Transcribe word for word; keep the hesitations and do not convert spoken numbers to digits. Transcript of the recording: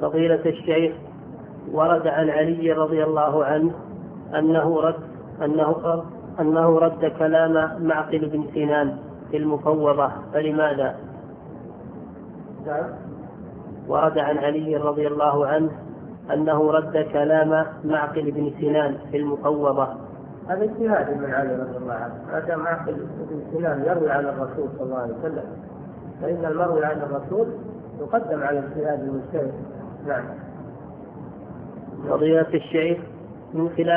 فضيلة الشيخ، ورد عن علي رضي الله عنه أنه رد أنه أنه رد كلام معقل بن سنان في المفوضة، فلماذا؟ ورد عن علي رضي الله عنه أنه رد كلام معقل بن سنان في المفوضة. هذا اجتهاد من علي رضي الله عنه. هذا معقل بن سنان يروي عن الرسول صلى الله عليه وسلم، فإن المروي عن الرسول يقدم على اجتهاد المجتهد. نعم. فضيلة الشيخ، من خلال